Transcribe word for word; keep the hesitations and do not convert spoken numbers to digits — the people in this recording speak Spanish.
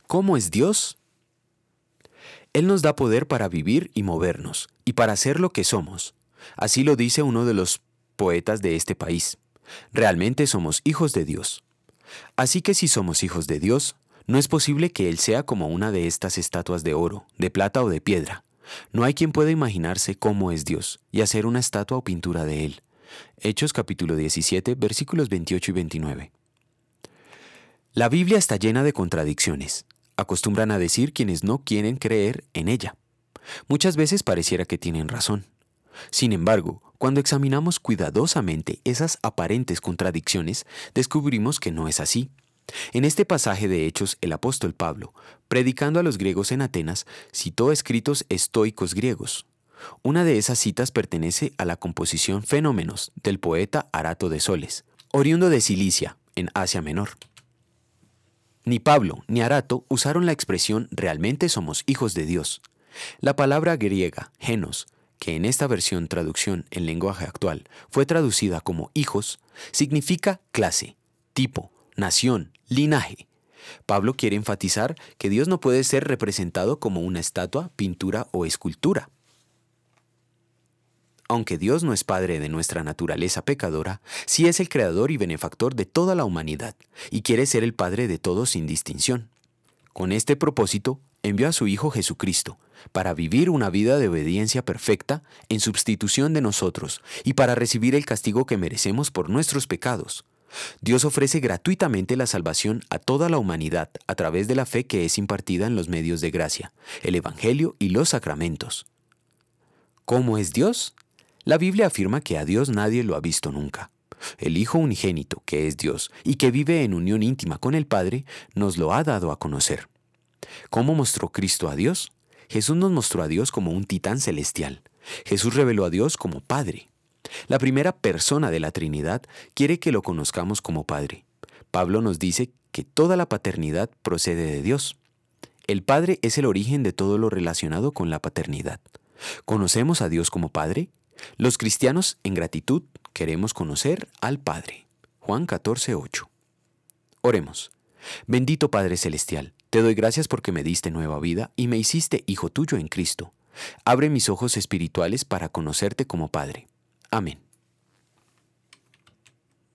¿Cómo es Dios? Él nos da poder para vivir y movernos, y para ser lo que somos. Así lo dice uno de los poetas de este país. Realmente somos hijos de Dios. Así que si somos hijos de Dios, no es posible que Él sea como una de estas estatuas de oro, de plata o de piedra. No hay quien pueda imaginarse cómo es Dios y hacer una estatua o pintura de Él. Hechos capítulo diecisiete, versículos veintiocho y veintinueve. La Biblia está llena de contradicciones. Acostumbran a decir quienes no quieren creer en ella. Muchas veces pareciera que tienen razón. Sin embargo, cuando examinamos cuidadosamente esas aparentes contradicciones, descubrimos que no es así. En este pasaje de Hechos, el apóstol Pablo, predicando a los griegos en Atenas, citó escritos estoicos griegos. Una de esas citas pertenece a la composición Fenómenos del poeta Arato de Soles, oriundo de Cilicia, en Asia Menor. Ni Pablo ni Arato usaron la expresión realmente somos hijos de Dios. La palabra griega, genos, que en esta versión traducción en lenguaje actual fue traducida como hijos, significa clase, tipo, nación, linaje. Pablo quiere enfatizar que Dios no puede ser representado como una estatua, pintura o escultura. Aunque Dios no es padre de nuestra naturaleza pecadora, sí es el creador y benefactor de toda la humanidad, y quiere ser el padre de todos sin distinción. Con este propósito, envió a su Hijo Jesucristo, para vivir una vida de obediencia perfecta en sustitución de nosotros, y para recibir el castigo que merecemos por nuestros pecados. Dios ofrece gratuitamente la salvación a toda la humanidad a través de la fe que es impartida en los medios de gracia, el Evangelio y los sacramentos. ¿Cómo es Dios? La Biblia afirma que a Dios nadie lo ha visto nunca. El Hijo unigénito, que es Dios y que vive en unión íntima con el Padre, nos lo ha dado a conocer. ¿Cómo mostró Cristo a Dios? Jesús nos mostró a Dios como un titán celestial. Jesús reveló a Dios como Padre. La primera persona de la Trinidad quiere que lo conozcamos como Padre. Pablo nos dice que toda la paternidad procede de Dios. El Padre es el origen de todo lo relacionado con la paternidad. ¿Conocemos a Dios como Padre? Los cristianos, en gratitud, queremos conocer al Padre. Juan catorce, ocho. Oremos. Bendito Padre Celestial, te doy gracias porque me diste nueva vida y me hiciste hijo tuyo en Cristo. Abre mis ojos espirituales para conocerte como Padre. Amén.